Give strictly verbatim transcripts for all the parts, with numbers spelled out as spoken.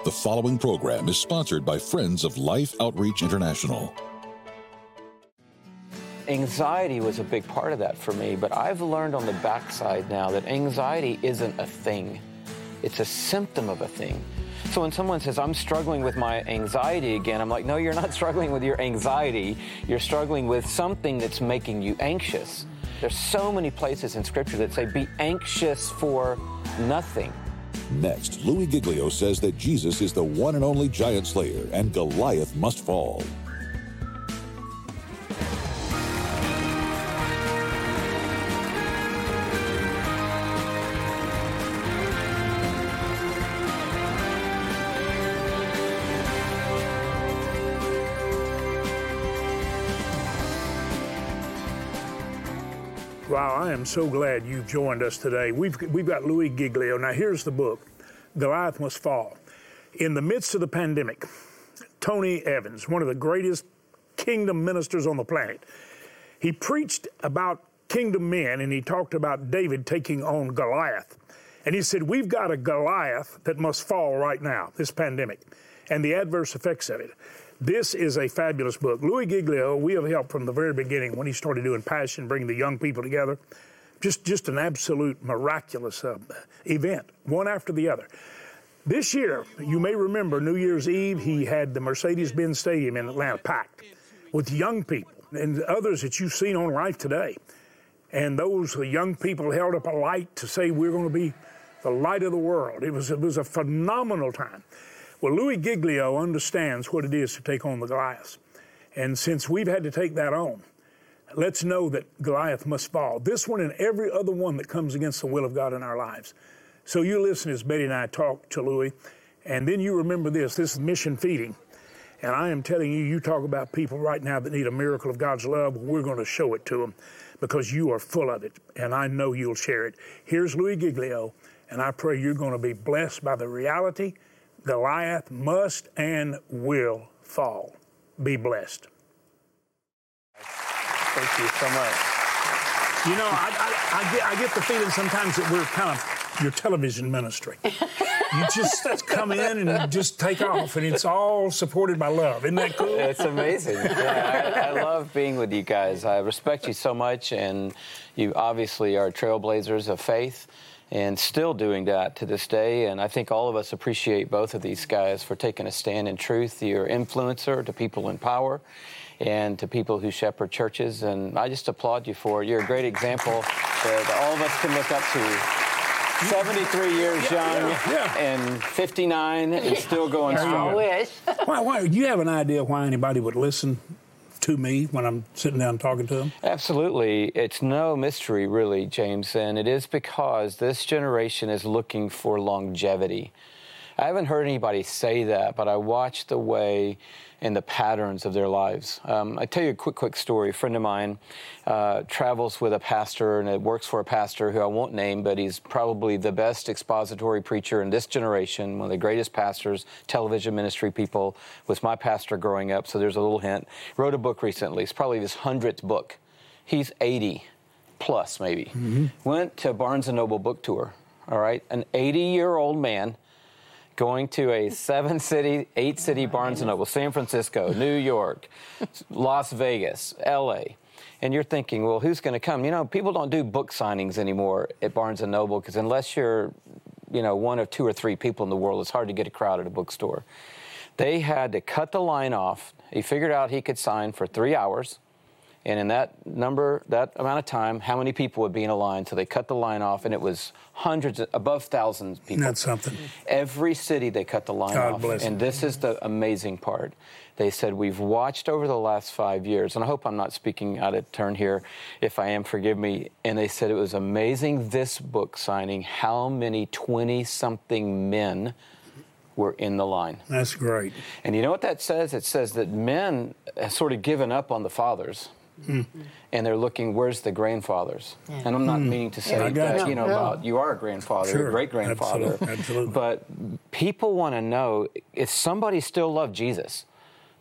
The following program is sponsored by Friends of Life Outreach International. Anxiety was a big part of that for me, but I've learned on the backside now that anxiety isn't a thing. It's a symptom of a thing. So when someone says, I'm struggling with my anxiety again, I'm like, no, you're not struggling with your anxiety. You're struggling with something that's making you anxious. There's so many places in Scripture that say, be anxious for nothing. Next, Louis Giglio says that Jesus is the one and only giant slayer, and Goliath must fall. Wow, I am so glad you've joined us today. We've, we've got Louis Giglio. Now, here's the book, Goliath Must Fall. In the midst of the pandemic, Tony Evans, one of the greatest kingdom ministers on the planet, he preached about kingdom men, and he talked about David taking on Goliath. And he said, we've got a Goliath that must fall right now, this pandemic, and the adverse effects of it. This is a fabulous book. Louis Giglio, we have helped from the very beginning when he started doing Passion, bringing the young people together. Just, just an absolute miraculous uh, event, one after the other. This year, you may remember New Year's Eve, he had the Mercedes-Benz Stadium in Atlanta packed with young people and others that you've seen on Life Today. And those young people held up a light to say, we're going to be the light of the world. It was, it was a phenomenal time. Well, Louis Giglio understands what it is to take on the Goliath. And since we've had to take that on, let's know that Goliath must fall. This one and every other one that comes against the will of God in our lives. So you listen as Betty and I talk to Louis, and then you remember this. This is mission feeding. And I am telling you, you talk about people right now that need a miracle of God's love. We're going to show it to them because you are full of it, and I know you'll share it. Here's Louis Giglio, and I pray you're going to be blessed by the reality Goliath must and will fall. Be blessed. Thank you so much. You know, I, I, I, get, I get the feeling sometimes that we're kind of your television ministry. You just come in and just take off, and it's all supported by love. Isn't that cool? It's amazing. Yeah, I, I love being with you guys. I respect you so much, and you obviously are trailblazers of faith. And still doing that to this day. And I think all of us appreciate both of these guys for taking a stand in truth. You're an influencer to people in power and to people who shepherd churches. And I just applaud you for it. You're a great example that all of us can look up to. seventy-three years yeah, young yeah, yeah. and fifty-nine and still going strong. I wish. why, why, do you have an idea why anybody would listen to me when I'm sitting down talking to them? Absolutely. It's no mystery, really, James, and it is because this generation is looking for longevity. I haven't heard anybody say that, but I watch the way and the patterns of their lives. Um, I tell you a quick, quick story. A friend of mine uh, travels with a pastor, and it works for a pastor who I won't name, but he's probably the best expository preacher in this generation, one of the greatest pastors, television ministry people, was my pastor growing up, so there's a little hint. Wrote a book recently. It's probably his hundredth book. He's eighty plus, maybe. Mm-hmm. Went to Barnes and Noble book tour, all right? An eighty-year-old man going to a seven-city, eight-city Barnes and Noble, San Francisco, New York, Las Vegas, L A. And you're thinking, well, who's going to come? You know, people don't do book signings anymore at Barnes and Noble because unless you're, you know, one of two or three people in the world, it's hard to get a crowd at a bookstore. They had to cut the line off. He figured out he could sign for three hours. And in that number, that amount of time, how many people would be in a line? So they cut the line off, and it was hundreds, above thousands of people. That's something. Every city they cut the line God off. bless and them. this is the amazing part. They said, we've watched over the last five years, and I hope I'm not speaking out of turn here. If I am, forgive me. And they said it was amazing, this book signing, how many twenty-something men were in the line. That's great. And you know what that says? It says that men have sort of given up on the fathers. Mm. And they're looking, where's the grandfathers? Yeah. And I'm not mm. meaning to say yeah, that, you. you know, no. about you are a grandfather, sure. a great-grandfather. Absolutely. Absolutely. But people want to know if somebody still loved Jesus.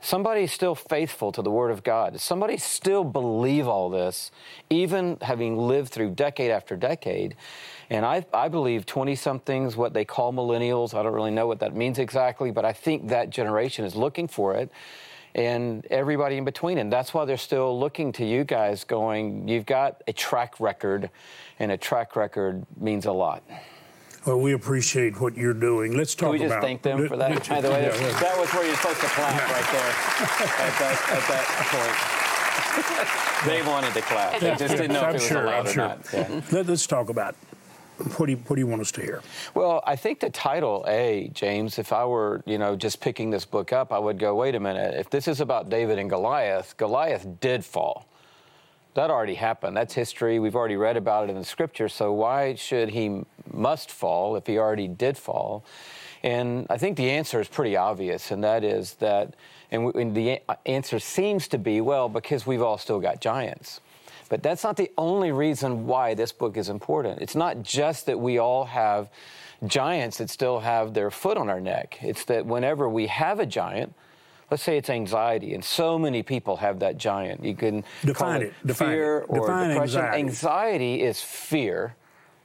somebody's still faithful to the Word of God. Somebody still believe all this, even having lived through decade after decade. And I, I believe twenty-somethings, what they call millennials, I don't really know what that means exactly, but I think that generation is looking for it, and everybody in between. And that's why they're still looking to you guys going, you've got a track record, and a track record means a lot. Well, we appreciate what you're doing. Let's talk about... Can we just about, thank them for that? By the way, yeah, yeah. That was where you're supposed to clap right there at that, at that point. They wanted to clap. They just didn't know I'm if it was sure, allowed I'm or sure. not. Yeah. Let, let's talk about what do, you, what do you want us to hear? Well, I think the title, A, James, if I were, you know, just picking this book up, I would go, wait a minute. If this is about David and Goliath, Goliath did fall. That already happened. That's history. We've already read about it in the Scripture. So why should he must fall if he already did fall? And I think the answer is pretty obvious, and that is that, and, and the answer seems to be, well, because we've all still got giants. But that's not the only reason why this book is important. It's not just that we all have giants that still have their foot on our neck. It's that whenever we have a giant, let's say it's anxiety, and so many people have that giant. You can define call it, it. Define fear it. or define depression. Anxiety. Anxiety is fear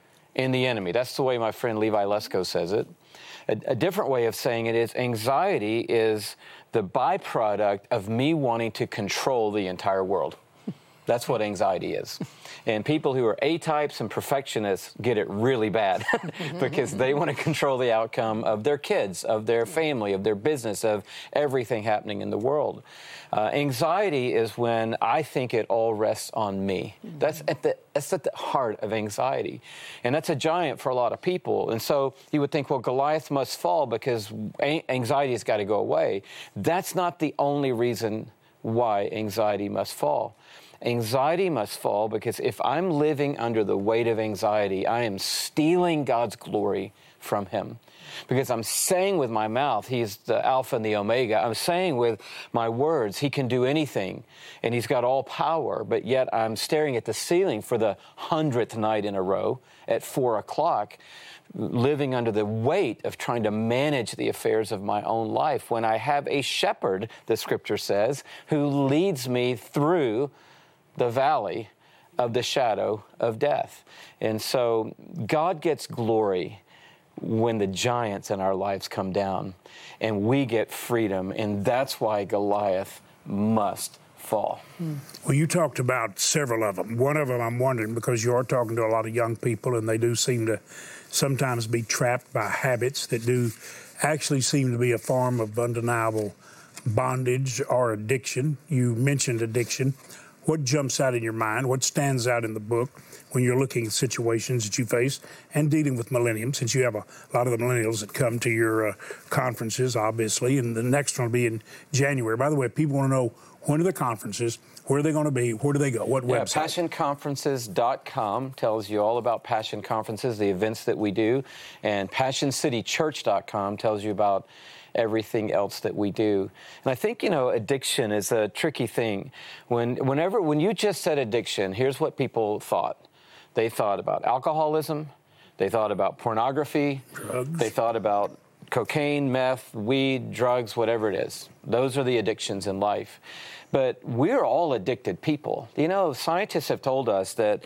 in the enemy. That's the way my friend Levi Lesko says it. A, a different way of saying it is anxiety is the byproduct of me wanting to control the entire world. That's what anxiety is. And people who are A-types and perfectionists get it really bad because they want to control the outcome of their kids, of their family, of their business, of everything happening in the world. Uh, anxiety is when I think it all rests on me. That's at the that's at the heart of anxiety. And that's a giant for a lot of people. And so you would think, well, Goliath must fall because anxiety has got to go away. That's not the only reason why anxiety must fall. Anxiety must fall because if I'm living under the weight of anxiety, I am stealing God's glory from Him. Because I'm saying with my mouth, He's the Alpha and the Omega. I'm saying with my words, He can do anything, and He's got all power. But yet I'm staring at the ceiling for the hundredth night in a row at four o'clock, living under the weight of trying to manage the affairs of my own life when I have a shepherd, the Scripture says, who leads me through the valley of the shadow of death. And so God gets glory when the giants in our lives come down, and we get freedom, and that's why Goliath must fall. Well, you talked about several of them. One of them I'm wondering, because you are talking to a lot of young people, and they do seem to sometimes be trapped by habits that do actually seem to be a form of undeniable bondage or addiction. You mentioned addiction. What jumps out in your mind? What stands out in the book when you're looking at situations that you face and dealing with millennials, since you have a lot of the millennials that come to your uh, conferences, obviously, and the next one will be in January. By the way, if people want to know when are the conferences, where are they going to be, where do they go, what yeah, website? passion conferences dot com tells you all about Passion Conferences, the events that we do, and passion city church dot com tells you about everything else that we do. And I think, you know, addiction is a tricky thing. When, whenever, when you just said addiction, here's what people thought. They thought about alcoholism. They thought about pornography. Drugs. They thought about cocaine, meth, weed, drugs, whatever it is. Those are the addictions in life. But we're all addicted people. You know, scientists have told us that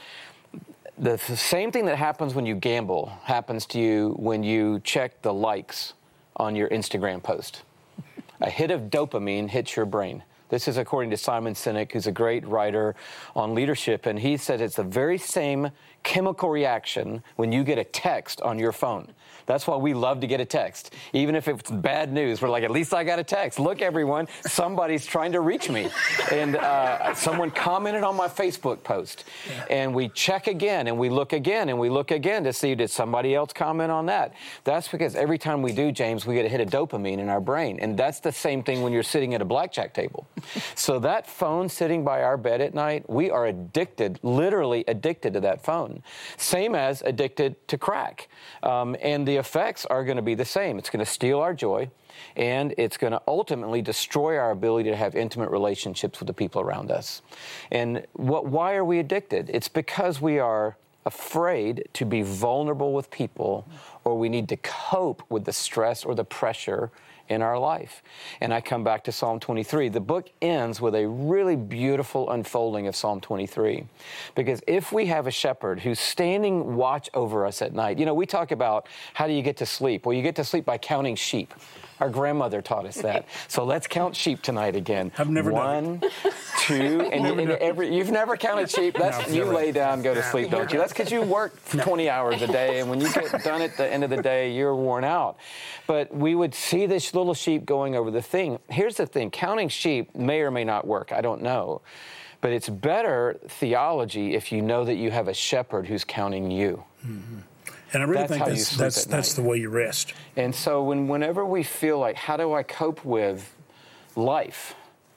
the same thing that happens when you gamble happens to you when you check the likes on your Instagram post. A hit of dopamine hits your brain. This is according to Simon Sinek, who's a great writer on leadership, and he said it's the very same chemical reaction when you get a text on your phone. That's why we love to get a text. Even if it's bad news, we're like, at least I got a text. Look, everyone, somebody's trying to reach me. And uh, someone commented on my Facebook post. Yeah. And we check again, and we look again, and we look again to see, did somebody else comment on that? That's because every time we do, James, we get a hit of dopamine in our brain. And that's the same thing when you're sitting at a blackjack table. So that phone sitting by our bed at night, we are addicted, literally addicted to that phone. Same as addicted to crack. Um, and the effects are going to be the same. It's going to steal our joy, and it's going to ultimately destroy our ability to have intimate relationships with the people around us. And what, why are we addicted? It's because we are afraid to be vulnerable with people, or we need to cope with the stress or the pressure in our life. And I come back to Psalm twenty-three. The book ends with a really beautiful unfolding of Psalm twenty-three. Because if we have a shepherd who's standing watch over us at night, you know, we talk about how do you get to sleep? Well, you get to sleep by counting sheep. Our grandmother taught us that. So let's count sheep tonight again. I've never One, done it. two, and, you, and every, you've never counted sheep. That's No, you never. lay down, go to No. sleep, don't you? That's because you work twenty hours a day, and when you get done at the end of the day, you're worn out. But we would see this little sheep going over the thing. Here's the thing, counting sheep may or may not work. I don't know. But it's better theology if you know that you have a shepherd who's counting you. Mm-hmm. And I really That's think how you that's sleep that's at that's night. the way you rest. And so when whenever we feel like, how do I cope with life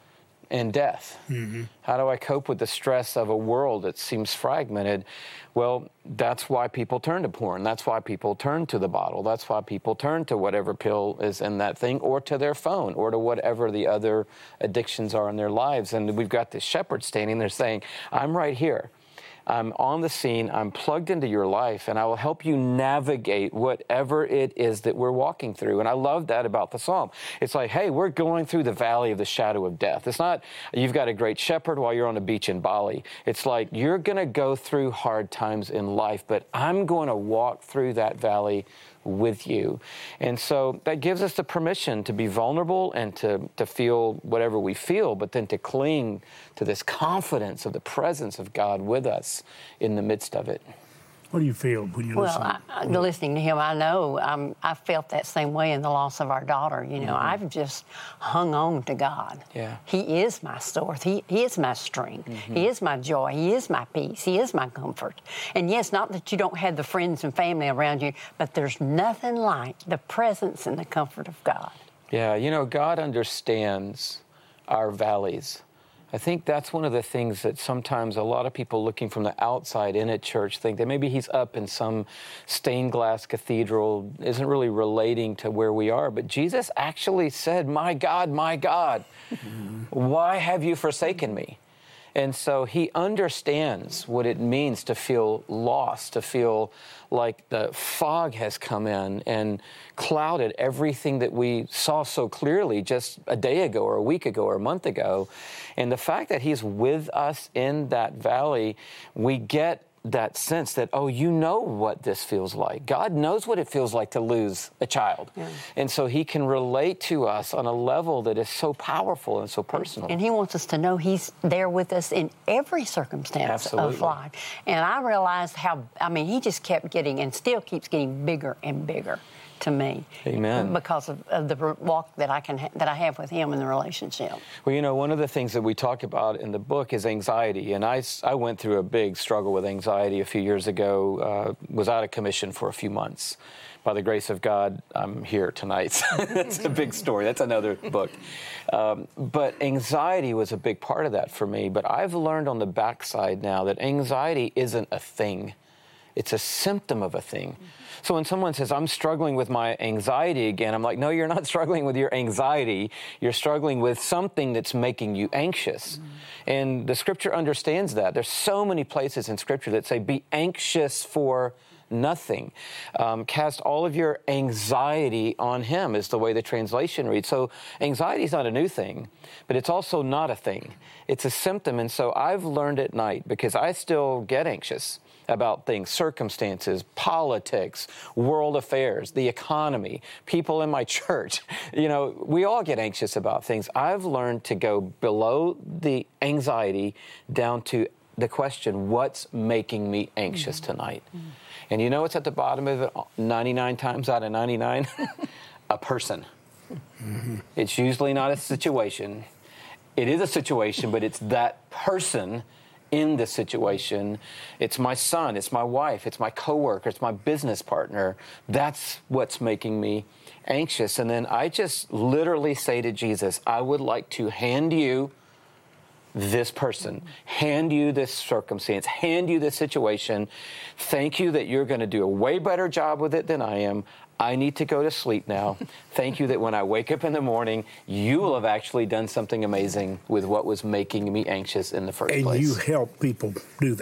and death? Mm-hmm. How do I cope with the stress of a world that seems fragmented? Well, that's why people turn to porn. That's why people turn to the bottle. That's why people turn to whatever pill is in that thing, or to their phone, or to whatever the other addictions are in their lives. And we've got this shepherd standing there saying, I'm right here. I'm on the scene, I'm plugged into your life, and I will help you navigate whatever it is that we're walking through. And I love that about the Psalm. It's like, hey, we're going through the valley of the shadow of death. It's not, you've got a great shepherd while you're on a beach in Bali. It's like, you're going to go through hard times in life, but I'm going to walk through that valley with you. And so that gives us the permission to be vulnerable and to, to feel whatever we feel, but then to cling to this confidence of the presence of God with us in the midst of it. What do you feel when you Well, listen? I, I, listening to him, I know um, I felt that same way in the loss of our daughter. You know, Mm-hmm. I've just hung on to God. Yeah. He is my source. He, he is my strength. Mm-hmm. He is my joy. He is my peace. He is my comfort. And yes, not that you don't have the friends and family around you, but there's nothing like the presence and the comfort of God. Yeah, you know, God understands our valleys. I think that's one of the things that sometimes a lot of people looking from the outside in at church think that maybe he's up in some stained glass cathedral, isn't really relating to where we are. But Jesus actually said, my God, my God, mm-hmm. why have you forsaken me? And so he understands what it means to feel lost, to feel like the fog has come in and clouded everything that we saw so clearly just a day ago or a week ago or a month ago. And the fact that he's with us in that valley, we get that sense that, oh, you know what this feels like. God knows what it feels like to lose a child. Yeah. And so he can relate to us on a level that is so powerful and so personal. And he wants us to know he's there with us in every circumstance Absolutely. of life. And I realized how, I mean, he just kept getting and still keeps getting bigger and bigger to me. Amen. Because of, of the walk that I can ha- that I have with him in the relationship. Well, you know, one of the things that we talk about in the book is anxiety. And I, I went through a big struggle with anxiety a few years ago, uh, was out of commission for a few months. By the grace of God, I'm here tonight. That's a big story. That's another book. Um, but anxiety was a big part of that for me. But I've learned on the backside now that anxiety isn't a thing. It's a symptom of a thing. So when someone says, I'm struggling with my anxiety again, I'm like, no, you're not struggling with your anxiety. You're struggling with something that's making you anxious. Mm-hmm. And the Scripture understands that. There's so many places in Scripture that say, be anxious for nothing. Um, cast all of your anxiety on him is the way the translation reads. So anxiety is not a new thing, but it's also not a thing. It's a symptom. And so I've learned at night, because I still get anxious about things, circumstances, politics, world affairs, the economy, people in my church. You know, we all get anxious about things. I've learned to go below the anxiety down to the question, what's making me anxious mm-hmm. tonight? Mm-hmm. And you know what's at the bottom of it ninety-nine times out of ninety-nine? A person. Mm-hmm. It's usually not a situation. It is a situation, but it's that person in the situation. It's my son, it's my wife, it's my coworker, it's my business partner. That's what's making me anxious. And then I just literally say to Jesus, I would like to hand you this person, hand you this circumstance, hand you this situation. Thank you that you're going to do a way better job with it than I am. I need to go to sleep now. Thank you that when I wake up in the morning, you will have actually done something amazing with what was making me anxious in the first and place. And you help people do that.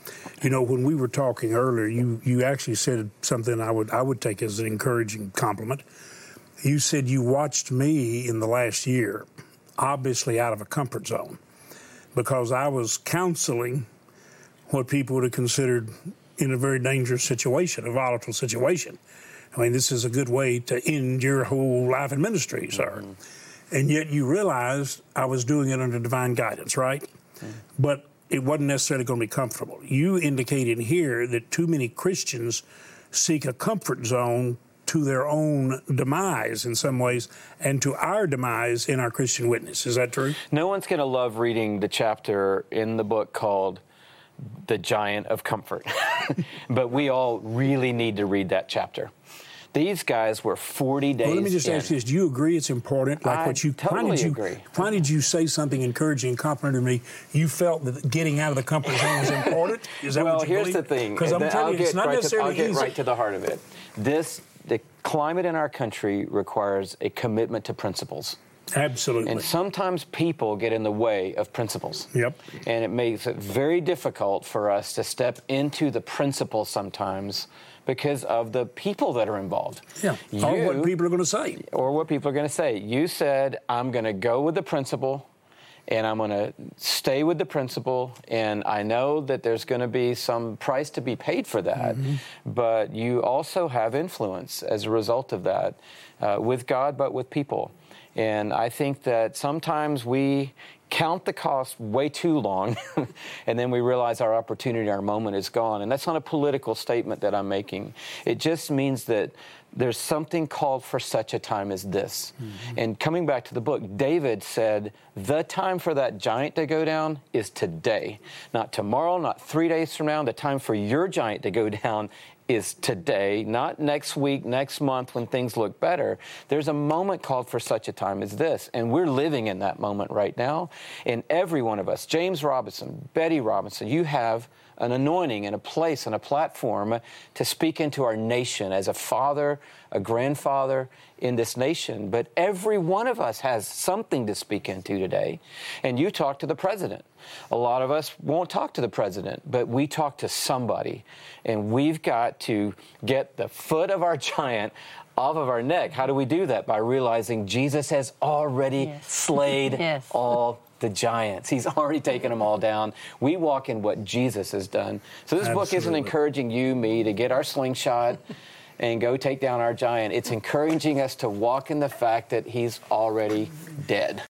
You know, when we were talking earlier, you, you actually said something I would I would take as an encouraging compliment. You said you watched me in the last year, obviously out of a comfort zone, because I was counseling what people would have considered in a very dangerous situation, a volatile situation. I mean, this is a good way to end your whole life in ministry, sir. Mm-hmm. And yet you realized I was doing it under divine guidance, right? Mm-hmm. But it wasn't necessarily going to be comfortable. You indicated here that too many Christians seek a comfort zone to their own demise in some ways and to our demise in our Christian witness. Is that true? No one's going to love reading the chapter in the book called The Giant of Comfort. But we all really need to read that chapter. These guys were forty days Well, let me just in. ask you this. Do you agree it's important? Like I what you, totally why did you, agree. Why did you say something encouraging and complimenting me? You felt that getting out of the comfort zone was important? Is that well, what you here's believe? the thing. Because I'm I'll telling you, get it's not right necessarily to, I'll easy. get right to the heart of it. This, the climate in our country requires a commitment to principles. Absolutely. And sometimes people get in the way of principles. Yep. And it makes it very difficult for us to step into the principles sometimes because of the people that are involved. Yeah. You, or what people are going to say. Or what people are going to say. You said, I'm going to go with the principle, and I'm going to stay with the principle, and I know that there's going to be some price to be paid for that, mm-hmm. but you also have influence as a result of that uh, with God, but with people. And I think that sometimes we count the cost way too long, and then we realize our opportunity, our moment is gone. And that's not a political statement that I'm making. It just means that there's something called for such a time as this. Mm-hmm. And coming back to the book, David said, the time for that giant to go down is today. Not tomorrow, not three days from now. The time for your giant to go down is today, not next week, next month when things look better. There's a moment called for such a time as this, and we're living in that moment right now. And every one of us, James Robinson, Betty Robinson, you have an anointing and a place and a platform to speak into our nation as a father, a grandfather in this nation. But every one of us has something to speak into today. And you talk to the president. A lot of us won't talk to the president, but we talk to somebody. And we've got to get the foot of our giant off of our neck. How do we do that? By realizing Jesus has already yes. slayed yes. all the giants. He's already taken them all down. We walk in what Jesus has done. So this Absolutely. book isn't encouraging you, me, to get our slingshot and go take down our giant. It's encouraging us to walk in the fact that he's already dead.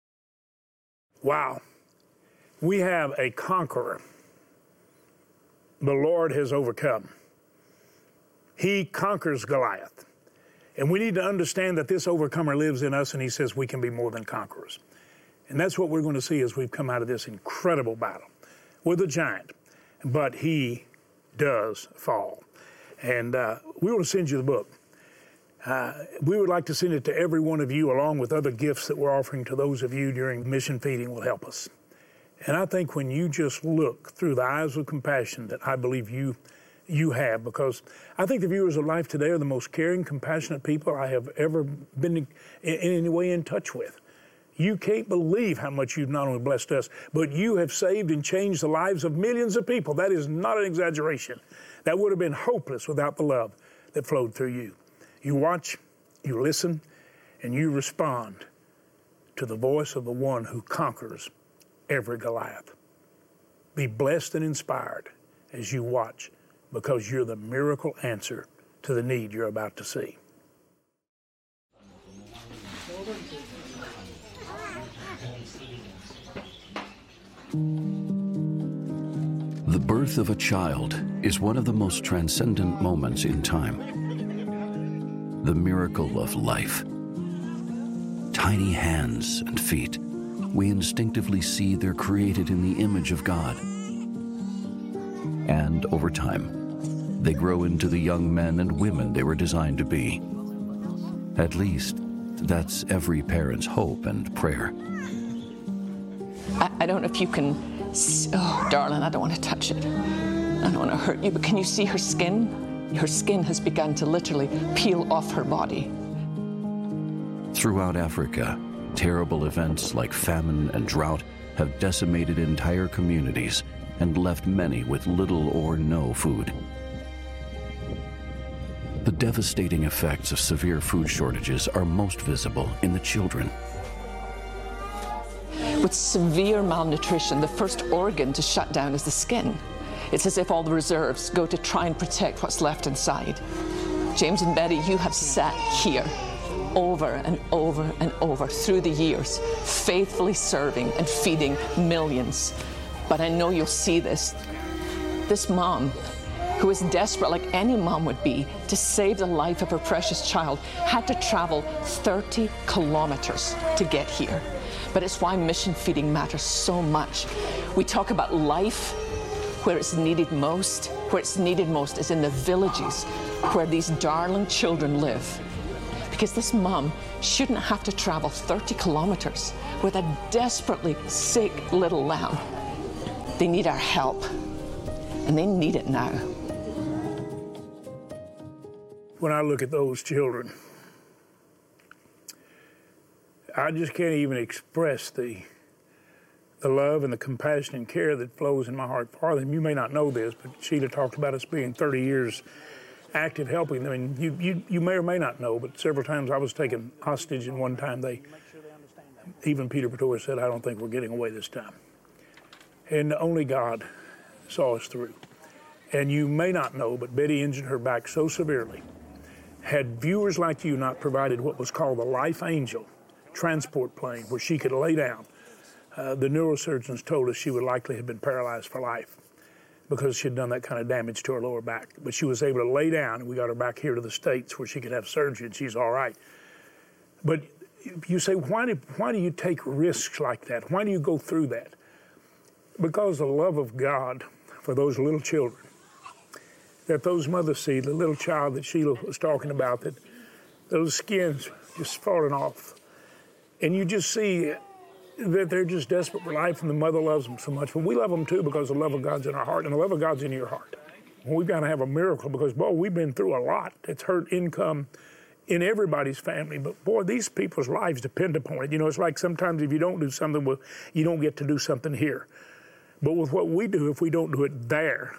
Wow. We have a conqueror. The Lord has overcome. He conquers Goliath. And we need to understand that this overcomer lives in us, and he says we can be more than conquerors. And that's what we're going to see as we've come out of this incredible battle with a giant. But he does fall. And uh, we want to send you the book. Uh, we would like to send it to every one of you, along with other gifts that we're offering to those of you during mission feeding will help us. And I think when you just look through the eyes of compassion that I believe you you have, because I think the viewers of Life Today are the most caring, compassionate people I have ever been in, in any way in touch with. You can't believe how much you've not only blessed us, but you have saved and changed the lives of millions of people. That is not an exaggeration. That would have been hopeless without the love that flowed through you. You watch, you listen, and you respond to the voice of the one who conquers every Goliath. Be blessed and inspired as you watch, because you're the miracle answer to the need you're about to see. The birth of a child is one of the most transcendent moments in time. The miracle of life. Tiny hands and feet, we instinctively see they're created in the image of God. And over time, they grow into the young men and women they were designed to be. At least, that's every parent's hope and prayer. I, I don't know if you can, oh, darling, I don't want to touch it. I don't want to hurt you, but can you see her skin? Her skin has begun to literally peel off her body. Throughout Africa, terrible events like famine and drought have decimated entire communities, and left many with little or no food. The devastating effects of severe food shortages are most visible in the children. With severe malnutrition, the first organ to shut down is the skin. It's as if all the reserves go to try and protect what's left inside. James and Betty, you have sat here over and over and over through the years, faithfully serving and feeding millions. But I know you'll see this. This mom, who is desperate like any mom would be to save the life of her precious child, had to travel thirty kilometers to get here. But it's why mission feeding matters so much. We talk about life where it's needed most. Where it's needed most is in the villages where these darling children live. Because this mom shouldn't have to travel thirty kilometers with a desperately sick little lamb. They need our help, and they need it now. When I look at those children, I just can't even express the the love and the compassion and care that flows in my heart for them. You may not know this, but Sheila talked about us being thirty years active helping them. I mean, you, you, you may or may not know, but several times I was taken hostage, and one time they, even Peter Pretorius said, I don't think we're getting away this time. And only God saw us through. And you may not know, but Betty injured her back so severely. Had viewers like you not provided what was called the Life Angel transport plane where she could lay down, uh, the neurosurgeons told us she would likely have been paralyzed for life because she had done that kind of damage to her lower back. But she was able to lay down, and we got her back here to the States where she could have surgery, and she's all right. But you say, why do, why do you take risks like that? Why do you go through that? Because the love of God for those little children that those mothers see, the little child that Sheila was talking about, that those skins just falling off. And you just see that they're just desperate for life, and the mother loves them so much. But we love them too because the love of God's in our heart, and the love of God's in your heart. And we've got to have a miracle because, boy, we've been through a lot. It's hurt income in everybody's family. But, boy, these people's lives depend upon it. You know, it's like sometimes if you don't do something, well, you don't get to do something here. But with what we do, if we don't do it there,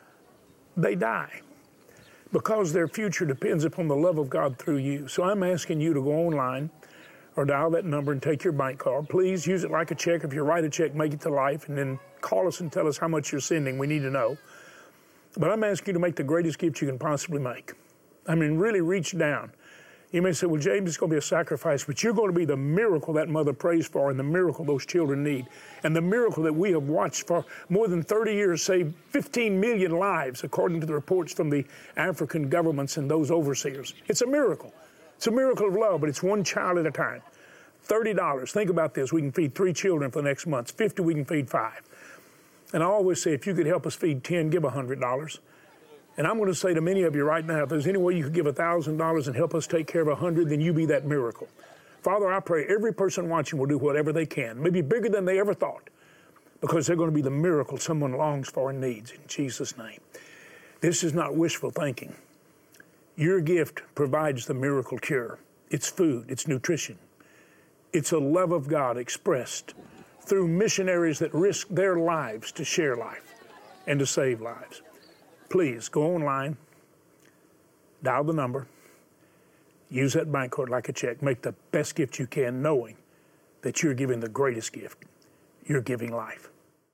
they die because their future depends upon the love of God through you. So I'm asking you to go online or dial that number and take your bank card. Please use it like a check. If you write a check, make it to life, and then call us and tell us how much you're sending. We need to know. But I'm asking you to make the greatest gift you can possibly make. I mean, really reach down. You may say, well, James, it's going to be a sacrifice, but you're going to be the miracle that mother prays for and the miracle those children need. And the miracle that we have watched for more than thirty years save fifteen million lives, according to the reports from the African governments and those overseers. It's a miracle. It's a miracle of love, but it's one child at a time. thirty dollars. Think about this. We can feed three children for the next month. fifty, we can feed five. And I always say, if you could help us feed ten, give one hundred dollars. And I'm going to say to many of you right now, if there's any way you could give one thousand dollars and help us take care of one hundred, then you be that miracle. Father, I pray every person watching will do whatever they can, maybe bigger than they ever thought, because they're going to be the miracle someone longs for and needs, in Jesus' name. This is not wishful thinking. Your gift provides the miracle cure. It's food, it's nutrition. It's a love of God expressed through missionaries that risk their lives to share life and to save lives. Please go online, dial the number, use that bank card like a check, make the best gift you can, knowing that you're giving the greatest gift. You're giving life.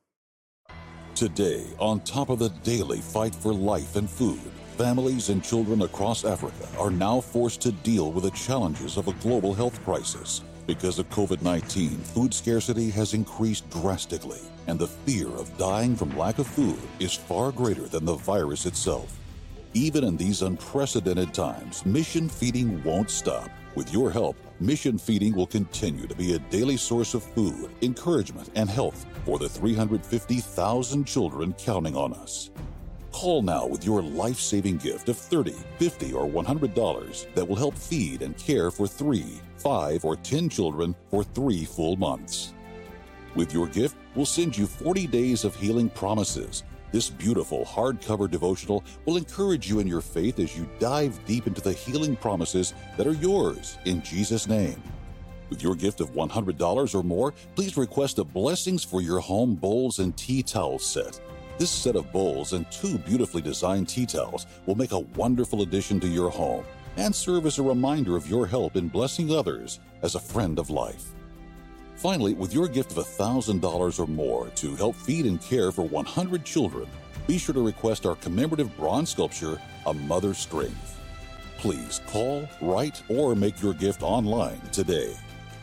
Today, on top of the daily fight for life and food, families and children across Africa are now forced to deal with the challenges of a global health crisis. Because of COVID nineteen, food scarcity has increased drastically, and the fear of dying from lack of food is far greater than the virus itself. Even in these unprecedented times, Mission Feeding won't stop. With your help, Mission Feeding will continue to be a daily source of food, encouragement, and health for the three hundred fifty thousand children counting on us. Call now with your life-saving gift of thirty dollars, fifty dollars, or one hundred dollars that will help feed and care for three, five, or ten children for three full months. With your gift, we'll send you forty days of healing promises. This beautiful hardcover devotional will encourage you in your faith as you dive deep into the healing promises that are yours in Jesus' name. With your gift of one hundred dollars or more, please request a Blessings for Your Home Bowls and Tea Towel set. This set of bowls and two beautifully designed tea towels will make a wonderful addition to your home and serve as a reminder of your help in blessing others as a friend of life. Finally, with your gift of one thousand dollars or more to help feed and care for one hundred children, be sure to request our commemorative bronze sculpture, A Mother's Strength. Please call, write, or make your gift online today.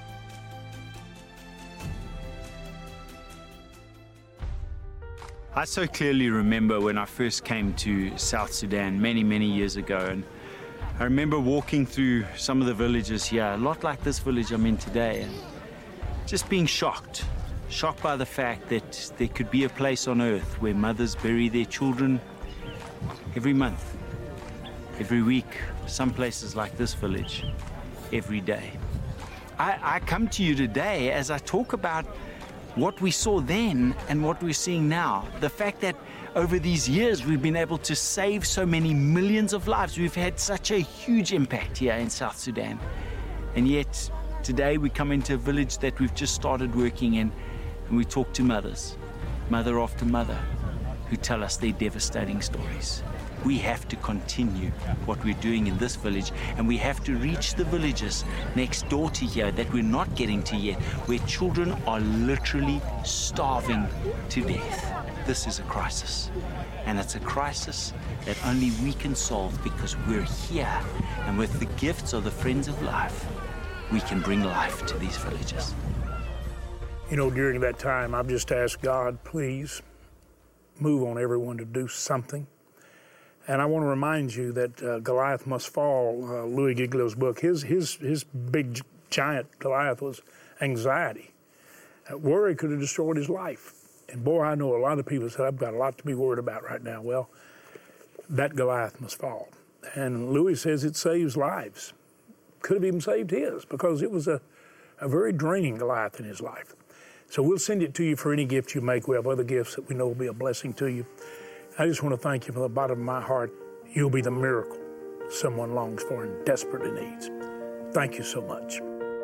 I so clearly remember when I first came to South Sudan many, many years ago, and I remember walking through some of the villages here, a lot like this village I'm in today, and just being shocked, shocked by the fact that there could be a place on earth where mothers bury their children every month, every week, some places like this village, every day. I, I come to you today as I talk about what we saw then and what we're seeing now. The fact that over these years we've been able to save so many millions of lives. We've had such a huge impact here in South Sudan. And yet today we come into a village that we've just started working in, and we talk to mothers, mother after mother, who tell us their devastating stories. We have to continue what we're doing in this village, and we have to reach the villages next door to here that we're not getting to yet, where children are literally starving to death. This is a crisis, and it's a crisis that only we can solve because we're here, and with the gifts of the Friends of Life, we can bring life to these villages. You know, during that time, I've just asked God, please move on everyone to do something. And I want to remind you that uh, Goliath Must Fall, uh, Louis Giglio's book, his, his, his big giant Goliath was anxiety. Uh, worry could have destroyed his life. And boy, I know a lot of people said, I've got a lot to be worried about right now. Well, that Goliath must fall. And Louis says it saves lives. Could have even saved his, because it was a, a very draining Goliath in his life. So we'll send it to you for any gift you make. We have other gifts that we know will be a blessing to you. I just want to thank you from the bottom of my heart. You'll be the miracle someone longs for and desperately needs. Thank you so much.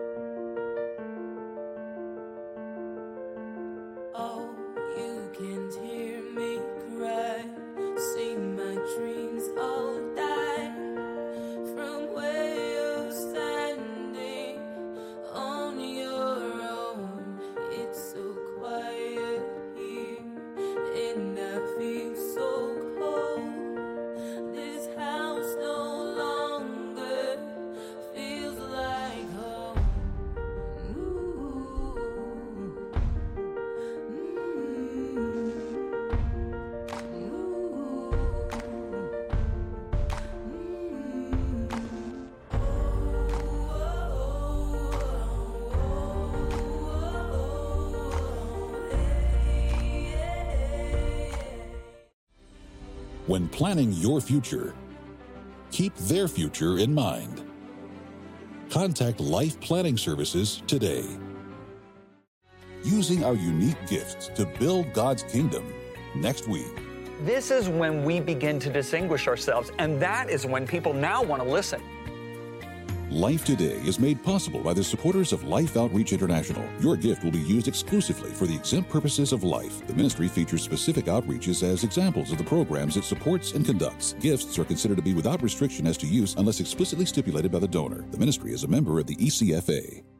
Oh, you can't hear me cry. See my dreams all die from where you're standing on your own. It's so quiet here, and I feel so cold. This house no longer feels like home. Ooh. When planning your future, keep their future in mind. Contact Life Planning Services today. Using our unique gifts to build God's kingdom next week. This is when we begin to distinguish ourselves, and that is when people now want to listen. Life Today is made possible by the supporters of Life Outreach International. Your gift will be used exclusively for the exempt purposes of life. The ministry features specific outreaches as examples of the programs it supports and conducts. Gifts are considered to be without restriction as to use unless explicitly stipulated by the donor. The ministry is a member of the E C F A.